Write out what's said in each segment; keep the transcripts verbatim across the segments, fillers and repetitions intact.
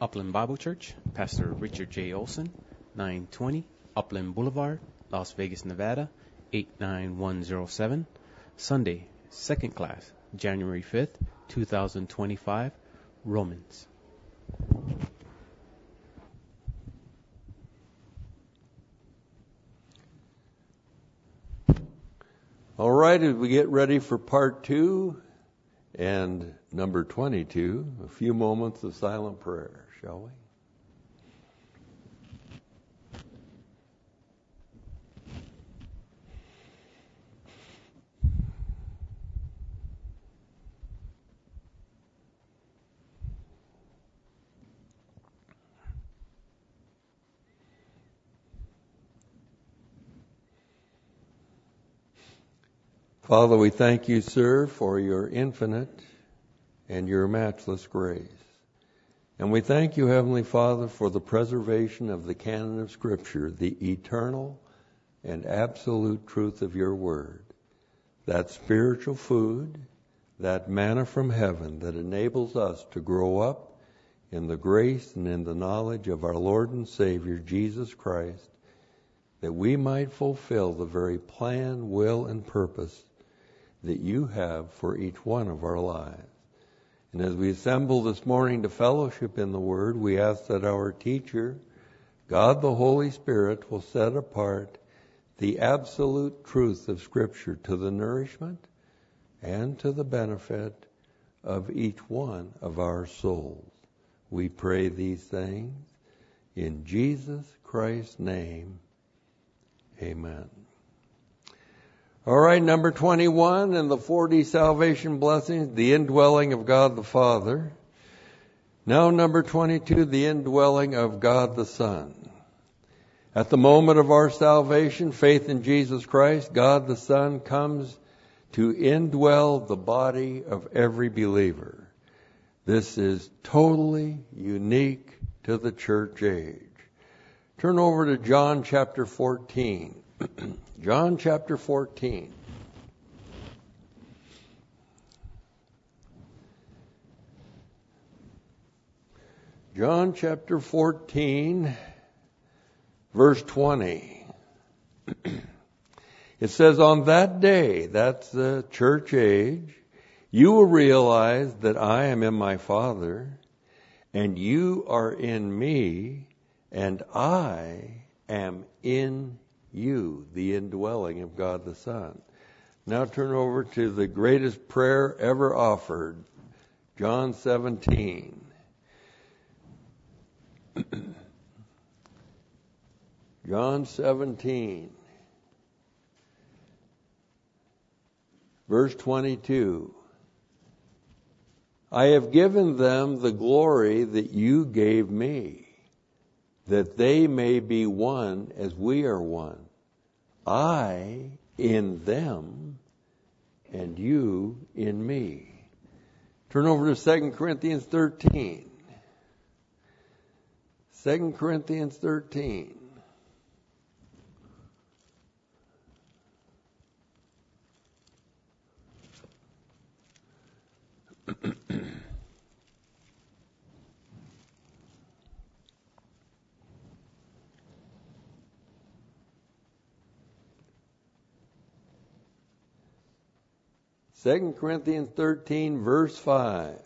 Upland Bible Church, Pastor Richard J. Olson, nine twenty Upland Boulevard, Las Vegas, Nevada, eight nine one zero seven. Sunday, second class, January fifth, two thousand twenty-five, Romans. All right, as we get ready for part two and number twenty-two, a few moments of silent prayer, shall we? Father, we thank you, sir, for your infinite and your matchless grace. And we thank you, Heavenly Father, for the preservation of the canon of Scripture, the eternal and absolute truth of your word, that spiritual food, that manna from heaven that enables us to grow up in the grace and in the knowledge of our Lord and Savior, Jesus Christ, that we might fulfill the very plan, will, and purpose that you have for each one of our lives. And as we assemble this morning to fellowship in the Word, we ask that our teacher, God the Holy Spirit, will set apart the absolute truth of Scripture to the nourishment and to the benefit of each one of our souls. We pray these things in Jesus Christ's name. Amen. All right, number twenty-one, and the forty salvation blessings, the indwelling of God the Father. Now number twenty-two, the indwelling of God the Son. At the moment of our salvation, faith in Jesus Christ, God the Son comes to indwell the body of every believer. This is totally unique to the church age. Turn over to John chapter fourteen. John chapter fourteen. John chapter fourteen, verse twenty. It says, on that day, that's the church age, you will realize that I am in my Father, and you are in me, and I am in you, the indwelling of God the Son. Now turn over to the greatest prayer ever offered, John seventeen. John seventeen, verse twenty-two. I have given them the glory that you gave me, that they may be one as we are one. I in them, and you in me. Turn over to Second Corinthians thirteen. Second Corinthians thirteen. Second Corinthians thirteen, verse five.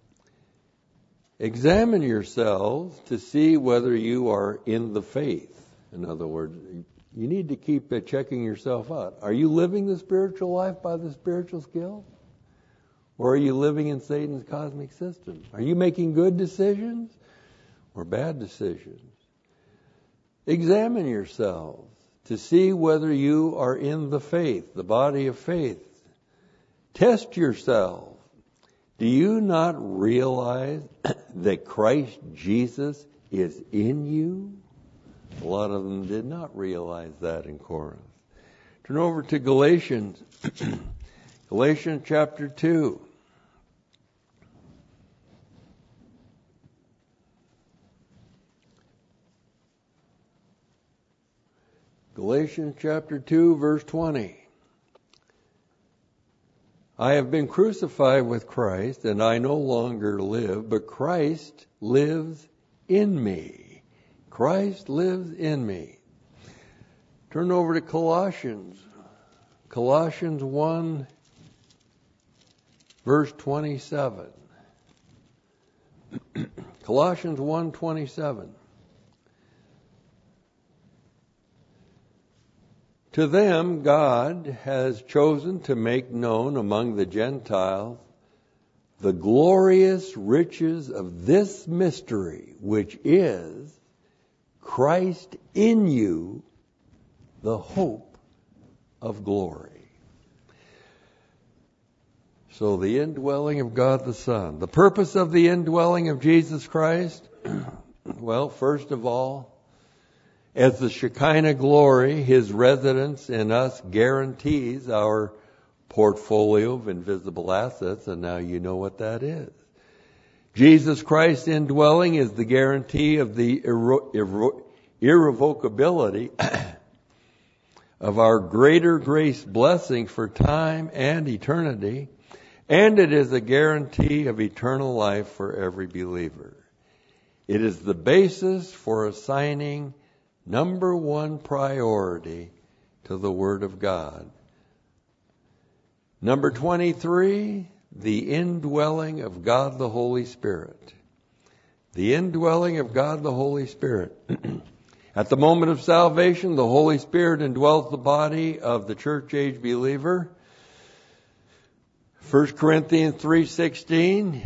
Examine yourselves to see whether you are in the faith. In other words, you need to keep checking yourself out. Are you living the spiritual life by the spiritual skill? Or are you living in Satan's cosmic system? Are you making good decisions or bad decisions? Examine yourselves to see whether you are in the faith, the body of faith. Test yourself. Do you not realize that Christ Jesus is in you? A lot of them did not realize that in Corinth. Turn over to Galatians. Galatians chapter two. Galatians chapter two, verse twenty. I have been crucified with Christ, and I no longer live, but Christ lives in me. Christ lives in me. Turn over to Colossians. Colossians one, verse twenty-seven. Colossians one twenty-seven. To them God has chosen to make known among the Gentiles the glorious riches of this mystery, which is Christ in you, the hope of glory. So the indwelling of God the Son. The purpose of the indwelling of Jesus Christ, well, first of all, as the Shekinah glory, His residence in us guarantees our portfolio of invisible assets, and now you know what that is. Jesus Christ's indwelling is the guarantee of the irre- irre- irrevocability of our greater grace blessing for time and eternity, and it is a guarantee of eternal life for every believer. It is the basis for assigning number one priority to the Word of God. Number twenty-three, the indwelling of God the Holy Spirit. The indwelling of God the Holy Spirit. At the moment of salvation, the Holy Spirit indwells the body of the church age believer. First Corinthians three sixteen.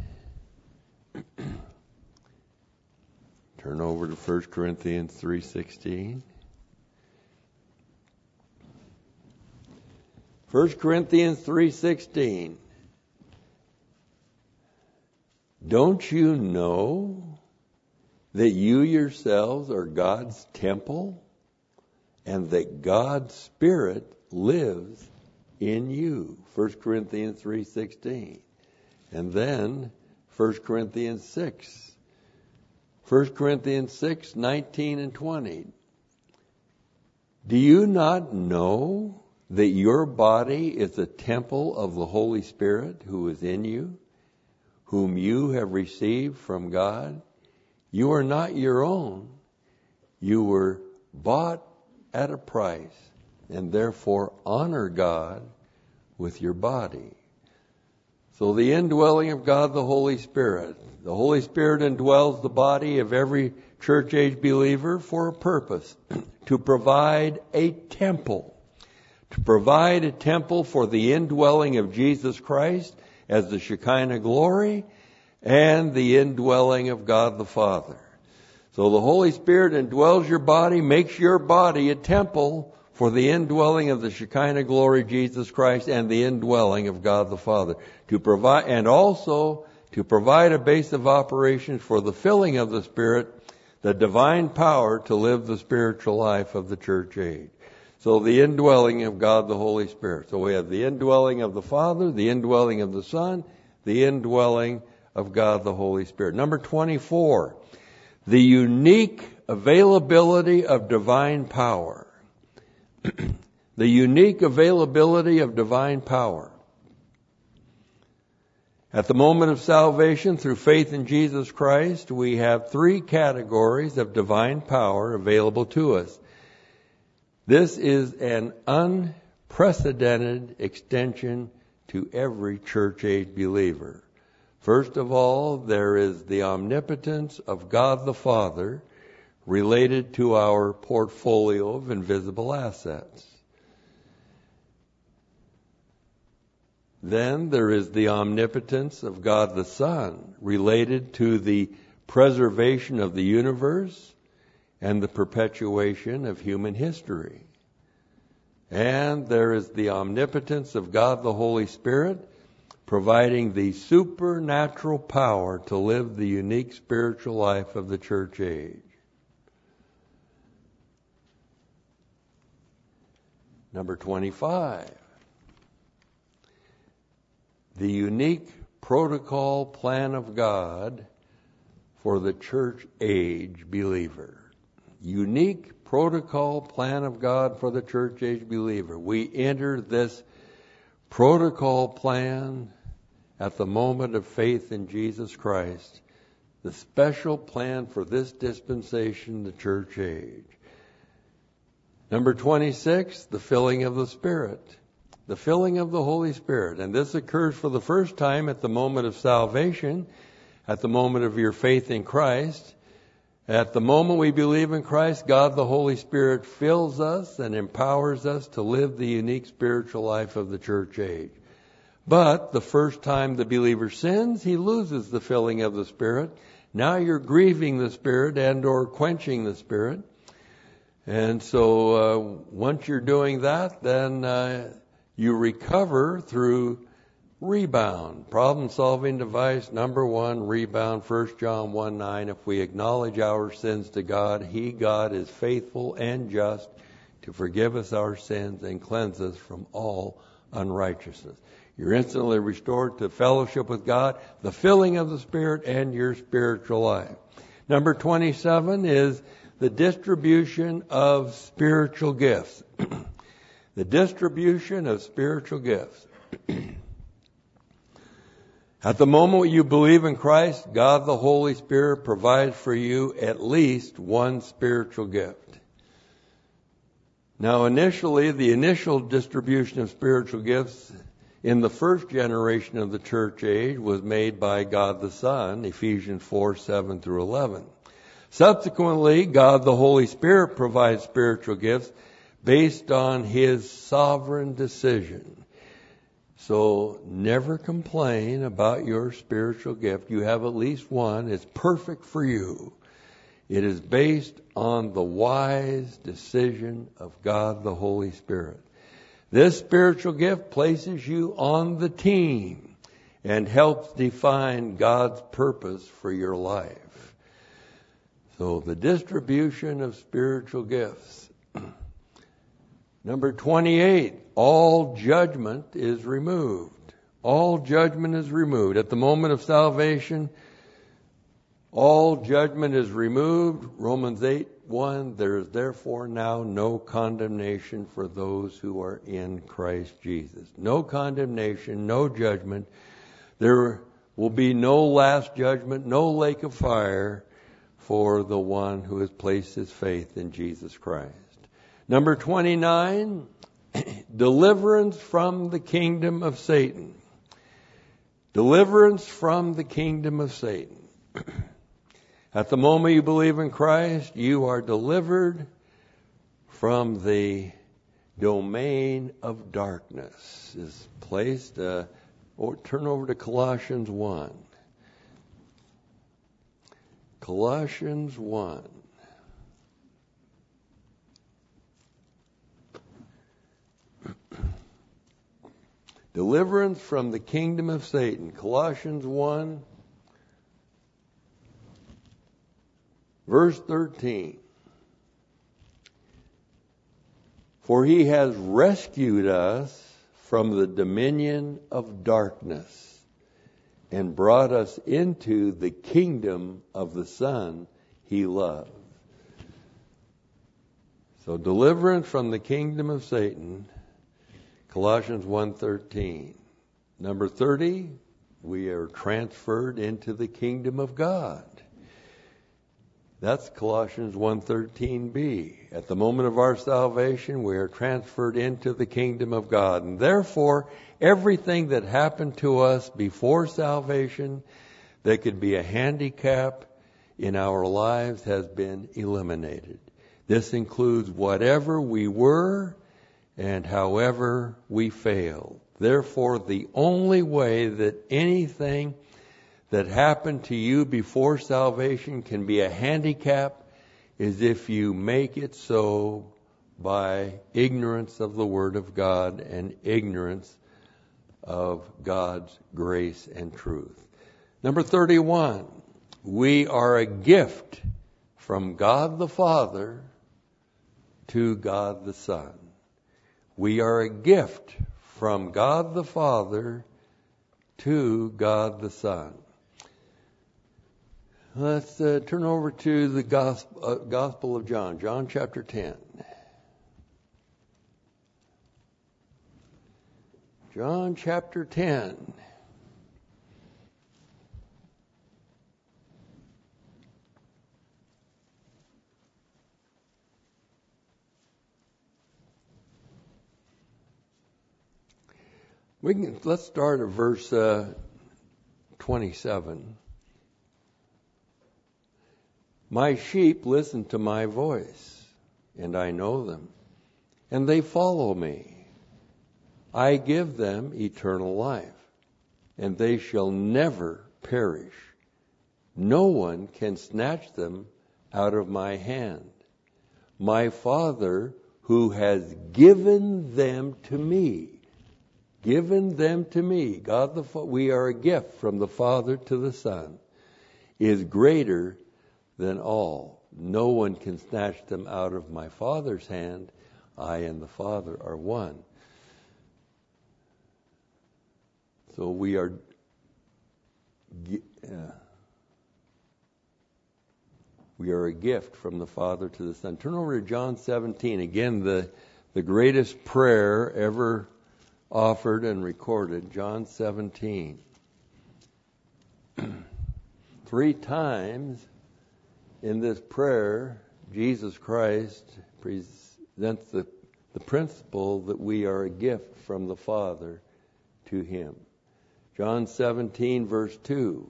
Turn over to First Corinthians three sixteen. First Corinthians three sixteen. Don't you know that you yourselves are God's temple and that God's Spirit lives in you? First Corinthians three sixteen. And then First Corinthians six. First Corinthians six nineteen and twenty. Do you not know that your body is a temple of the Holy Spirit who is in you, whom you have received from God? You are not your own. You were bought at a price, and therefore honor God with your body. So the indwelling of God the Holy Spirit. The Holy Spirit indwells the body of every church age believer for a purpose, to provide a temple. To provide a temple for the indwelling of Jesus Christ as the Shekinah glory and the indwelling of God the Father. So the Holy Spirit indwells your body, makes your body a temple for the indwelling of the Shekinah glory, Jesus Christ, and the indwelling of God the Father. To provide, and also to provide a base of operations for the filling of the Spirit, the divine power to live the spiritual life of the church age. So the indwelling of God the Holy Spirit. So we have the indwelling of the Father, the indwelling of the Son, the indwelling of God the Holy Spirit. Number twenty-four, the unique availability of divine power. The unique availability of divine power. At the moment of salvation, through faith in Jesus Christ, we have three categories of divine power available to us. This is an unprecedented extension to every church age believer. First of all, there is the omnipotence of God the Father related to our portfolio of invisible assets. Then there is the omnipotence of God the Son related to the preservation of the universe and the perpetuation of human history. And there is the omnipotence of God the Holy Spirit, providing the supernatural power to live the unique spiritual life of the church age. Number twenty-five, the unique protocol plan of God for the church age believer. Unique protocol plan of God for the church age believer. We enter this protocol plan at the moment of faith in Jesus Christ the special plan for this dispensation, the church age. Number twenty-six, the filling of the Spirit. The filling of the Holy Spirit. And this occurs for the first time at the moment of salvation, at the moment of your faith in Christ. At the moment we believe in Christ, God the Holy Spirit fills us and empowers us to live the unique spiritual life of the church age. But the first time the believer sins, he loses the filling of the Spirit. Now you're grieving the Spirit and or quenching the Spirit. And so uh, once you're doing that, then uh, you recover through rebound. Problem-solving device number one, rebound, First John one nine. If we acknowledge our sins to God, He, God, is faithful and just to forgive us our sins and cleanse us from all unrighteousness. You're instantly restored to fellowship with God, the filling of the Spirit, and your spiritual life. Number twenty-seven is the distribution of spiritual gifts. The distribution of spiritual gifts. At the moment you believe in Christ, God the Holy Spirit provides for you at least one spiritual gift. Now initially, the initial distribution of spiritual gifts in the first generation of the church age was made by God the Son, Ephesians four, seven through eleven. Subsequently, God the Holy Spirit provides spiritual gifts based on His sovereign decision. So never complain about your spiritual gift. You have at least one. It's perfect for you. It is based on the wise decision of God the Holy Spirit. This spiritual gift places you on the team and helps define God's purpose for your life. So the distribution of spiritual gifts. Number twenty-eight, all judgment is removed. All judgment is removed. At the moment of salvation, all judgment is removed. Romans eight, one, there is therefore now no condemnation for those who are in Christ Jesus. No condemnation, no judgment. There will be no last judgment, no lake of fire for the one who has placed his faith in Jesus Christ. Number twenty-nine, deliverance from the kingdom of Satan. Deliverance from the kingdom of Satan. At the moment you believe in Christ, you are delivered from the domain of darkness. Is placed. Uh, or turn over to Colossians one. Colossians one. Deliverance from the kingdom of Satan. Colossians one, verse thirteen. For He has rescued us from the dominion of darkness and brought us into the kingdom of the Son He loved. So deliverance from the kingdom of Satan. Colossians one thirteen. Number thirty, we are transferred into the kingdom of God. That's Colossians one thirteen b. At the moment of our salvation, we are transferred into the kingdom of God. And therefore, everything that happened to us before salvation that could be a handicap in our lives has been eliminated. This includes whatever we were and however we failed. Therefore, the only way that anything that happened to you before salvation can be a handicap is if you make it so by ignorance of the Word of God and ignorance of God's grace and truth. Number thirty-one, we are a gift from God the Father to God the Son. We are a gift from God the Father to God the Son. Let's uh, turn over to the gospel, uh, gospel of John, John chapter ten. John chapter ten. We can, let's start at verse uh, twenty-seven. My sheep listen to my voice, and I know them, and they follow me. I give them eternal life, and they shall never perish. No one can snatch them out of my hand. My Father, who has given them to me, given them to me, God the Father, we are a gift from the Father to the Son, is greater than all. No one can snatch them out of my Father's hand. I and the Father are one. So we are uh, we are a gift from the Father to the Son. Turn over to John seventeen. Again, the the greatest prayer ever offered and recorded. John seventeen. Three times in this prayer, Jesus Christ presents the, the principle that we are a gift from the Father to Him. John seventeen, verse two.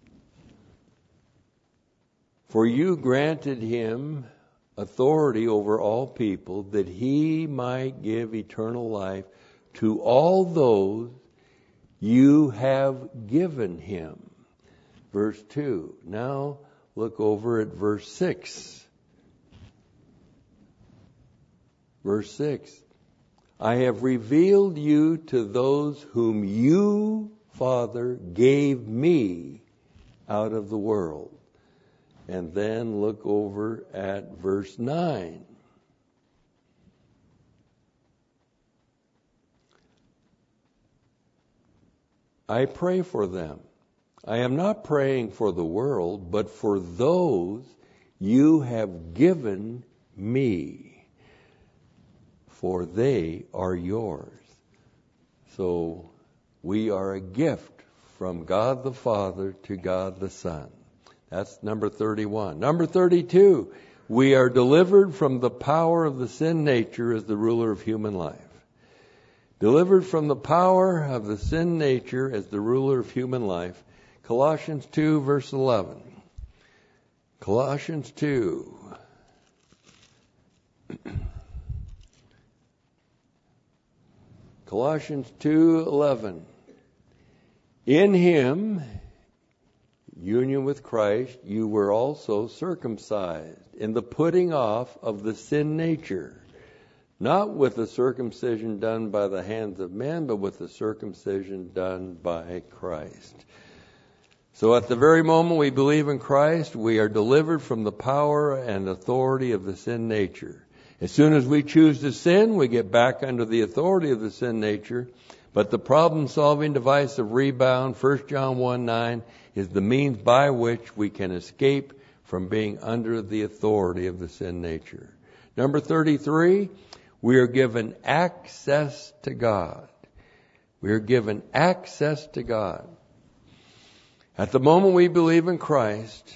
For you granted Him authority over all people, that He might give eternal life to all those you have given Him. Verse two. Now look over at verse six. Verse six. I have revealed you to those whom you, Father, gave me out of the world. And then look over at verse nine. I pray for them. I am not praying for the world, but for those you have given me, for they are yours. So we are a gift from God the Father to God the Son. That's number thirty-one. Number thirty-two, we are delivered from the power of the sin nature as the ruler of human life. Delivered from the power of the sin nature as the ruler of human life. Colossians two, verse eleven. Colossians two. Colossians two eleven. In Him, union with Christ, you were also circumcised in the putting off of the sin nature, not with the circumcision done by the hands of men, but with the circumcision done by Christ. So at the very moment we believe in Christ, we are delivered from the power and authority of the sin nature. As soon as we choose to sin, we get back under the authority of the sin nature. But the problem-solving device of rebound, First John one nine, is the means by which we can escape from being under the authority of the sin nature. Number thirty-three, we are given access to God. We are given access to God. At the moment we believe in Christ,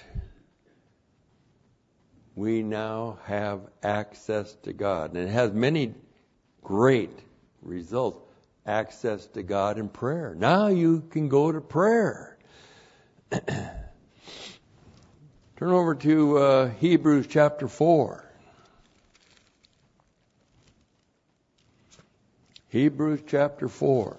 we now have access to God. And it has many great results. Access to God in prayer. Now you can go to prayer. Turn over to uh, Hebrews chapter four. Hebrews chapter four.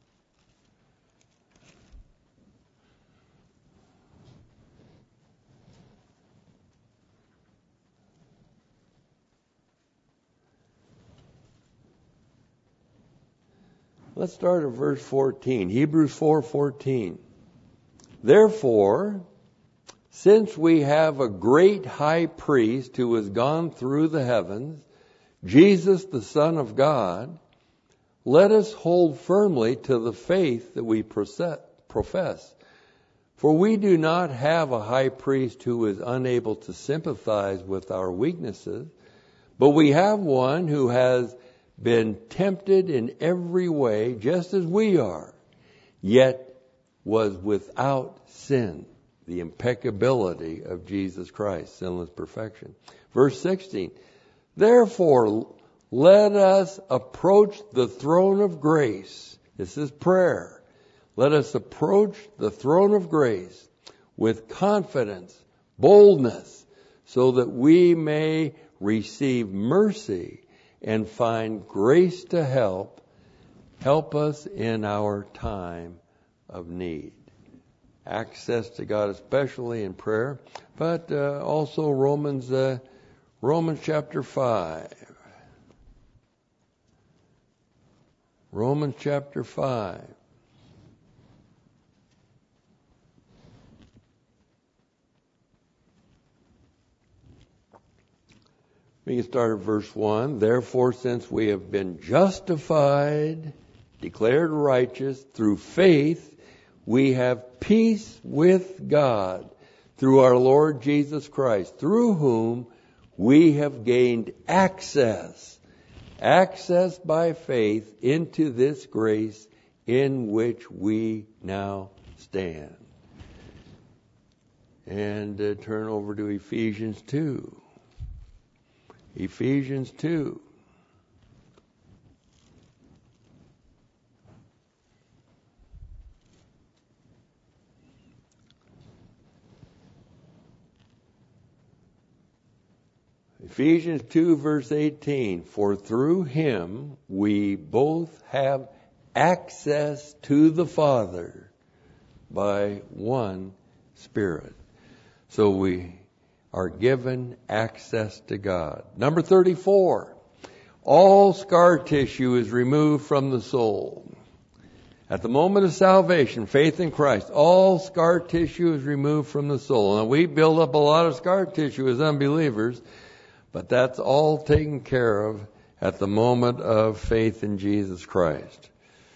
Let's start at verse fourteen. Hebrews four fourteen. Therefore, since we have a great high priest who has gone through the heavens, Jesus the Son of God, let us hold firmly to the faith that we profess. For we do not have a high priest who is unable to sympathize with our weaknesses, but we have one who has been tempted in every way, just as we are, yet was without sin. The impeccability of Jesus Christ, sinless perfection. Verse sixteen, therefore let us approach the throne of grace This is prayer. Let us approach the throne of grace with confidence, boldness, so that we may receive mercy and find grace to help, help us in our time of need. Access to God, especially in prayer, but uh, also Romans, uh, Romans chapter five. Romans chapter five. We can start at verse one. Therefore, since we have been justified, declared righteous through faith, we have peace with God through our Lord Jesus Christ, through whom we have gained access, access by faith into this grace in which we now stand. And uh, turn over to Ephesians two. Ephesians two. Ephesians two verse eighteen. For through him we both have access to the Father by one Spirit. So we are given access to God. Number thirty-four. All scar tissue is removed from the soul. At the moment of salvation, faith in Christ, all scar tissue is removed from the soul. Now, we build up a lot of scar tissue as unbelievers, but that's all taken care of at the moment of faith in Jesus Christ.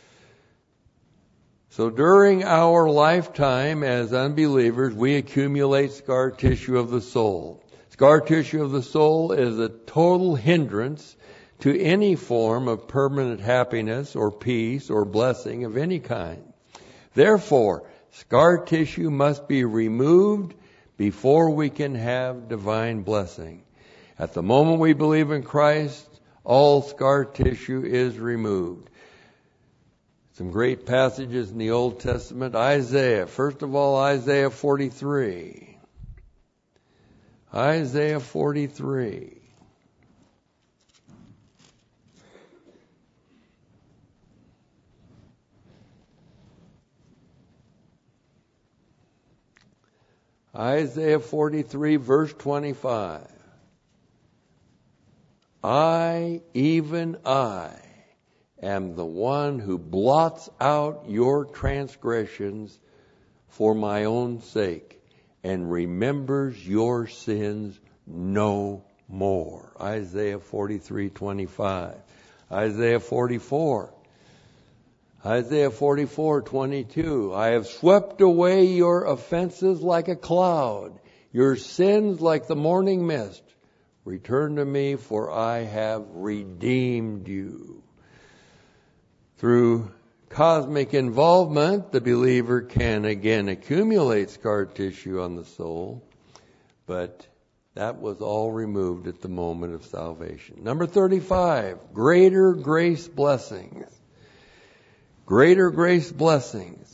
So during our lifetime as unbelievers, we accumulate scar tissue of the soul. Scar tissue of the soul is a total hindrance to any form of permanent happiness or peace or blessing of any kind. Therefore, scar tissue must be removed before we can have divine blessing. At the moment we believe in Christ, all scar tissue is removed. Some great passages in the Old Testament. Isaiah. First of all, Isaiah forty-three. Isaiah forty-three. Isaiah forty-three, verse twenty-five. I, even I, am the one who blots out your transgressions for my own sake and remembers your sins no more. Isaiah forty-three twenty-five. Isaiah forty-four. Isaiah forty-four twenty-two. I have swept away your offenses like a cloud, your sins like the morning mist. Return to me, for I have redeemed you. Through cosmic involvement, the believer can again accumulate scar tissue on the soul, but that was all removed at the moment of salvation. Number thirty-five, greater grace blessings. Greater grace blessings.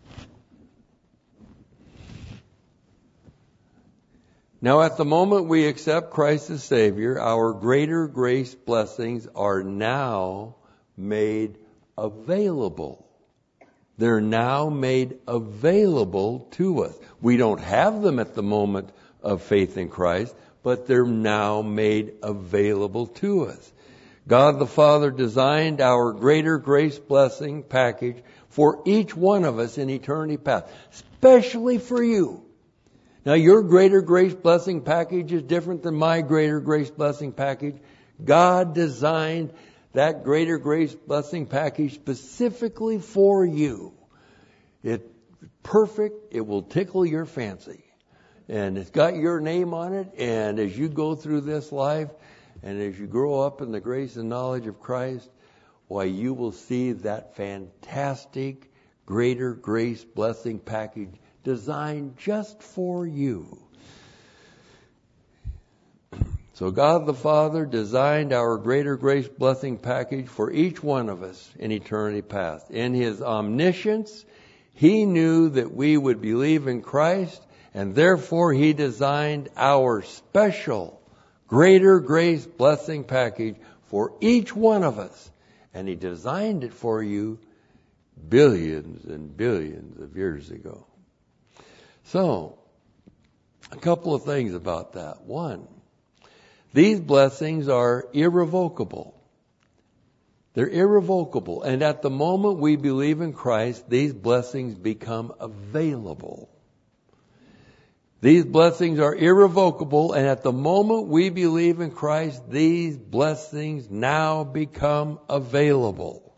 Now, at the moment we accept Christ as Savior, our greater grace blessings are now made available. They're now made available to us. We don't have them at the moment of faith in Christ, but they're now made available to us. God the Father designed our greater grace blessing package for each one of us in eternity past, especially for you. Now, your greater grace blessing package is different than my greater grace blessing package. God designed that greater grace blessing package specifically for you. It's perfect. It will tickle your fancy. And it's got your name on it. And as you go through this life, and as you grow up in the grace and knowledge of Christ, why, you will see that fantastic greater grace blessing package designed just for you. So God the Father designed our greater grace blessing package for each one of us in eternity past. In His omniscience, He knew that we would believe in Christ, and therefore He designed our special greater grace blessing package for each one of us. And He designed it for you billions and billions of years ago. So, a couple of things about that. One, these blessings are irrevocable. They're irrevocable. And at the moment we believe in Christ, these blessings become available. These blessings are irrevocable, and at the moment we believe in Christ, these blessings now become available.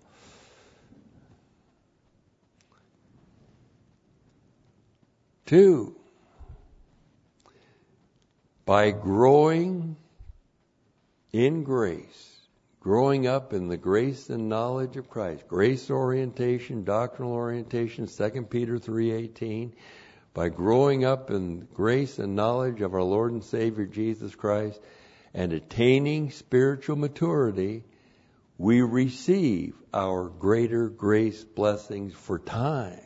Two, by growing in grace, growing up in the grace and knowledge of Christ, grace orientation, doctrinal orientation, Second Peter three eighteen, by growing up in grace and knowledge of our Lord and Savior Jesus Christ and attaining spiritual maturity, we receive our greater grace blessings for time.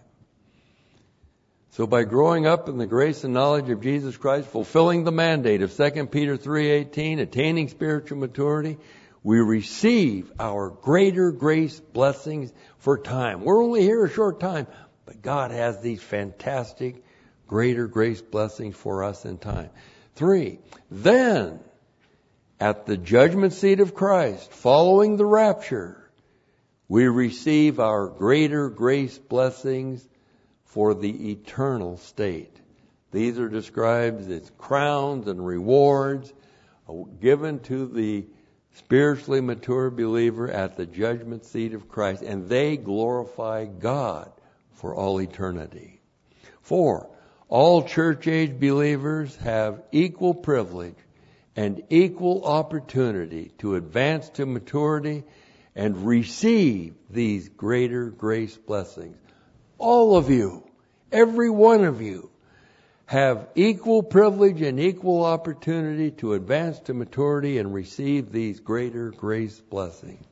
So by growing up in the grace and knowledge of Jesus Christ, fulfilling the mandate of Second Peter three eighteen, attaining spiritual maturity, we receive our greater grace blessings for time. We're only here a short time, but God has these fantastic greater grace blessings for us in time. Three, then at the judgment seat of Christ, following the rapture, we receive our greater grace blessings for the eternal state. These are described as crowns and rewards given to the spiritually mature believer at the judgment seat of Christ, and they glorify God for all eternity. Four, all church-age believers have equal privilege and equal opportunity to advance to maturity and receive these greater grace blessings. All of you, every one of you, have equal privilege and equal opportunity to advance to maturity and receive these greater grace blessings.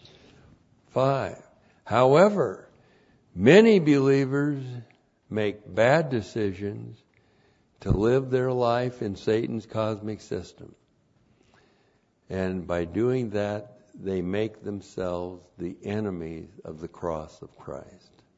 Five, however, many believers make bad decisions to live their life in Satan's cosmic system. And by doing that, they make themselves the enemies of the cross of Christ.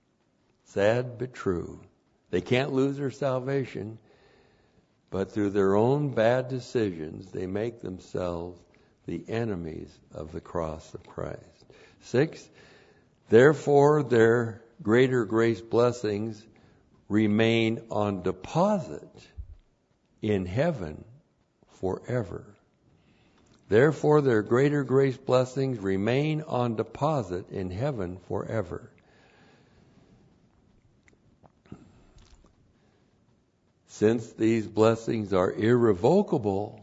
Sad but true. They can't lose their salvation, but through their own bad decisions, they make themselves the enemies of the cross of Christ. Six, therefore their greater grace blessings remain on deposit in heaven forever. Therefore their greater grace blessings remain on deposit in heaven forever. Since these blessings are irrevocable,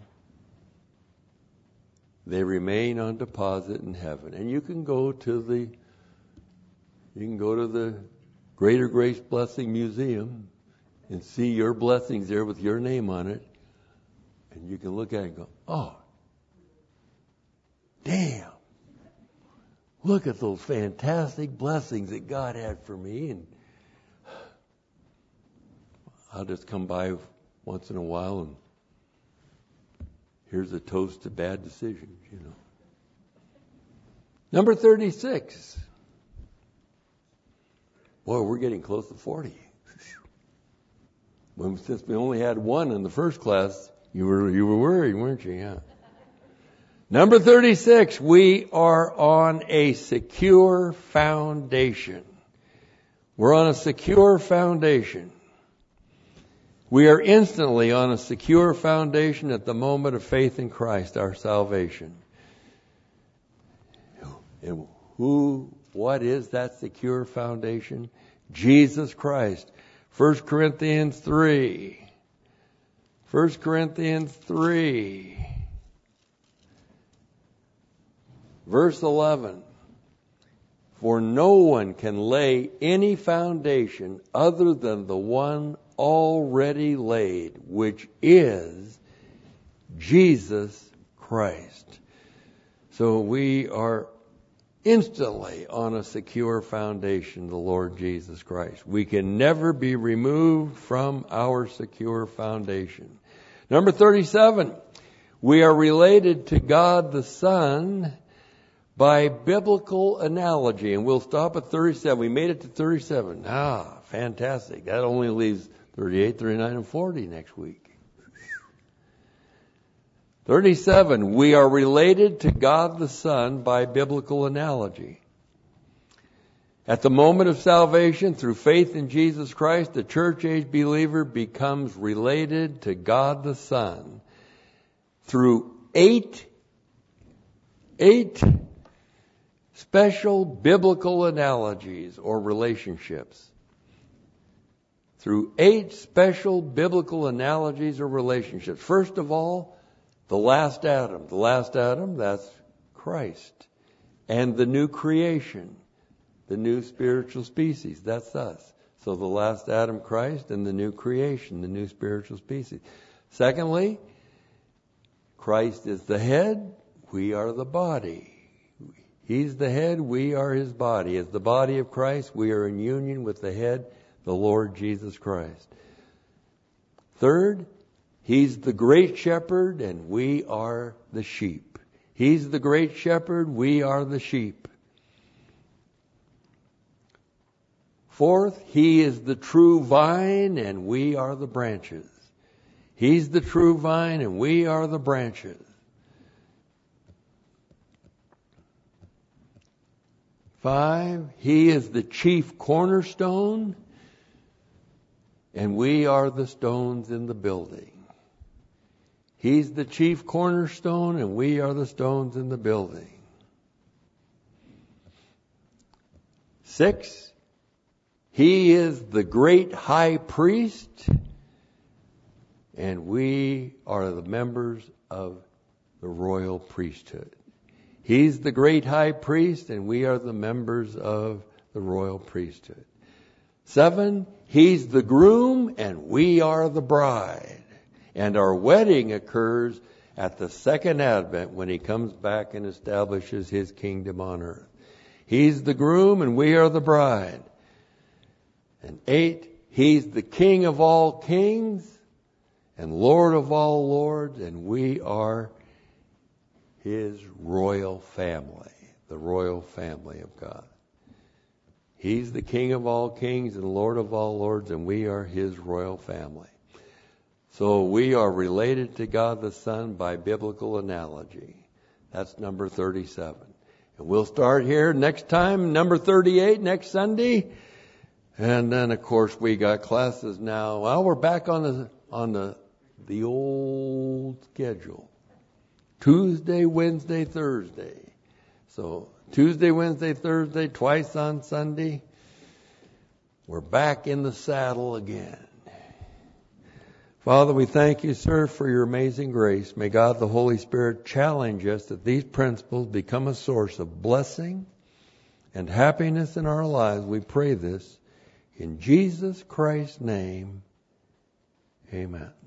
they remain on deposit in heaven. And you can go to the you can go to the Greater Grace Blessing Museum and see your blessings there with your name on it. And you can look at it and go, oh, damn. Look at those fantastic blessings that God had for me. And I'll just come by once in a while and here's a toast to bad decisions, you know. Number thirty-six. Boy, we're getting close to forty. Well, since we only had one in the first class, you were you were worried, weren't you? Yeah. Number thirty-six, we are on a secure foundation. We're on a secure foundation. We are instantly on a secure foundation at the moment of faith in Christ, our salvation. And who, what is that secure foundation? Jesus Christ. First Corinthians three. First Corinthians three. Verse eleven. For no one can lay any foundation other than the one already laid, which is Jesus Christ. So we are instantly on a secure foundation, the Lord Jesus Christ. We can never be removed from our secure foundation. Number thirty-seven, we are related to God the Son by biblical analogy. And we'll stop at thirty-seven. We made it to thirty-seven. Ah, fantastic. That only leaves thirty-eight, thirty-nine, and forty next week. thirty-seven, we are related to God the Son by biblical analogy. At the moment of salvation, through faith in Jesus Christ, the church-age believer becomes related to God the Son through eight, eight special biblical analogies or relationships. Through eight special biblical analogies or relationships. First of all, the last Adam. The last Adam, that's Christ. And the new creation. The new spiritual species, that's us. So the last Adam, Christ, and the new creation, the new spiritual species. Secondly, Christ is the head, we are the body. He's the head, we are His body. As the body of Christ, we are in union with the head, the Lord Jesus Christ. Third, He's the great shepherd, and we are the sheep. He's the great shepherd, we are the sheep. Fourth, He is the true vine, and we are the branches. He's the true vine, and we are the branches. Five, He is the chief cornerstone, and we are the stones in the building. He's the chief cornerstone, and we are the stones in the building. Six, He is the great high priest, and we are the members of the royal priesthood. He's the great high priest, and we are the members of the royal priesthood. Seven, He's the groom, and we are the bride. And our wedding occurs at the second advent when He comes back and establishes His kingdom on earth. He's the groom, and we are the bride. And eight, He's the King of all kings and Lord of all lords, and we are His royal family, the royal family of God. He's the King of all kings and Lord of all lords, and we are His royal family. So we are related to God the Son by biblical analogy. That's number thirty-seven. And we'll start here next time, number thirty-eight, next Sunday. And then, of course, we got classes now. Well, we're back on the on the the old schedule. Tuesday, Wednesday, Thursday. So Tuesday, Wednesday, Thursday, twice on Sunday. We're back in the saddle again. Father, we thank You, sir, for Your amazing grace. May God the Holy Spirit challenge us that these principles become a source of blessing and happiness in our lives. We pray this in Jesus Christ's name. Amen.